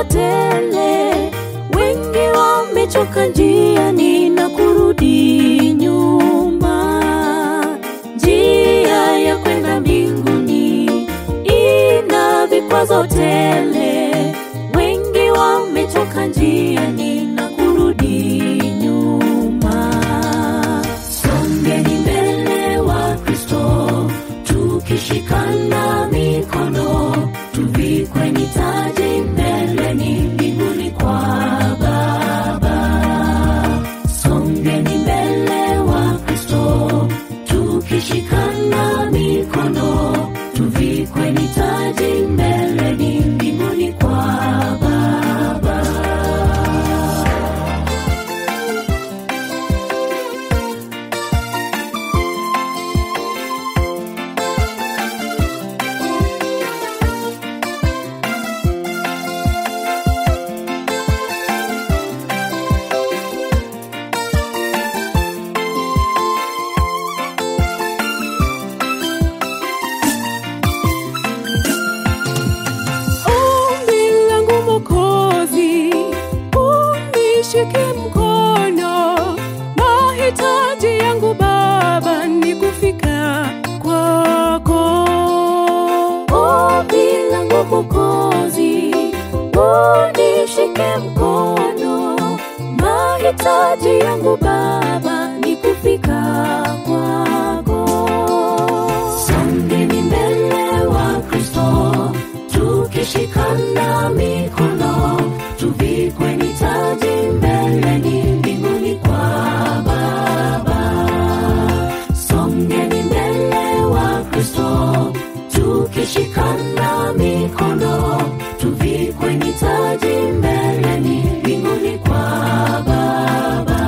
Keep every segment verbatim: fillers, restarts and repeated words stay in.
vikwazo tele, wengi wamechoka njiani na kurudi nyuma. Njia ya kwenda mbinguni ina vikwazo tele, wengi wamechoka njiani na kurudi nyuma. Songeni mbele wa Kristo, tukishikana mikono, tuvikwe ni taji mbeleni mbinguni kwa Baba. Songeni mbele wa Kristo, tukishikana mikono, tuvikwe ni taji mbeleni mbinguni kwa Baba. Nishike mkono, mahitaji yangu Baba ni kufika kwako. Ombi langu Mwokozi, unishike mkono, mahitaji yangu Baba ni kufika kwako. Songeni mbele wa Kristo, tukishikana mikono, tuvikwe ni taji mbeleni mbinguni kwa Baba. Songeni mbele wa Kristo, tukishikana mikono, tuvikwe ni taji mbeleni mbinguni kwa Baba.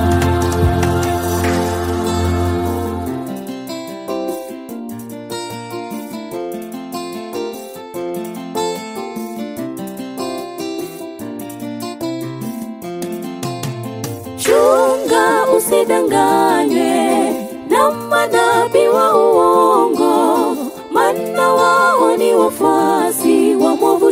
Chunga usidanganywe na manabii wa uongo, maana wao ni wafuasi wa mwovu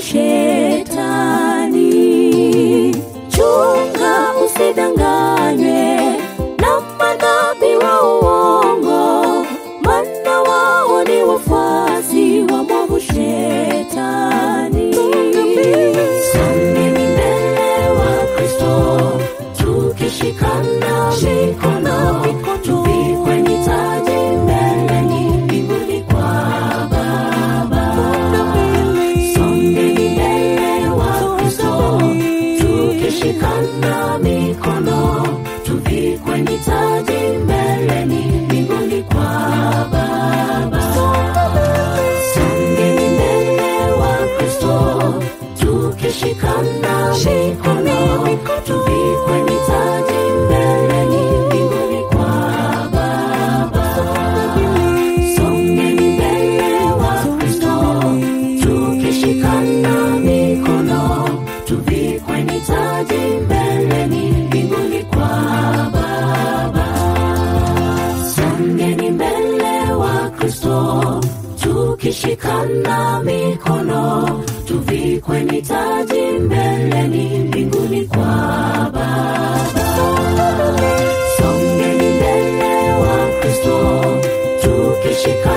Shetani. Chunga usidanganywe na manabii wa uongo, maana wao ni wafuasi wa mwovu Shetani. Songeni mbele wa Kristo, tukishikana mikono, tuvikwe ni taji mbeleni mbinguni kwa Baba. Songeni mbele wa Kristo, tukishikana mikono, tuvikwe ni taji mbeleni mbinguni kwa Baba. Songeni mbele wa Kristo, tukishikana mikono, tuvikwe ni taji mbeleni mbinguni kwa Baba. Songeni mbele wa Kristo, tukishikana mikono, tuvikwe ni taji mbeleni mbinguni kwa Baba. Songeni mbele wa Kristo, tukishikana mikono, tuvikwe ni taji mbeleni mbinguni kwa Baba. Songeni mbele wa Kristo, tukishikana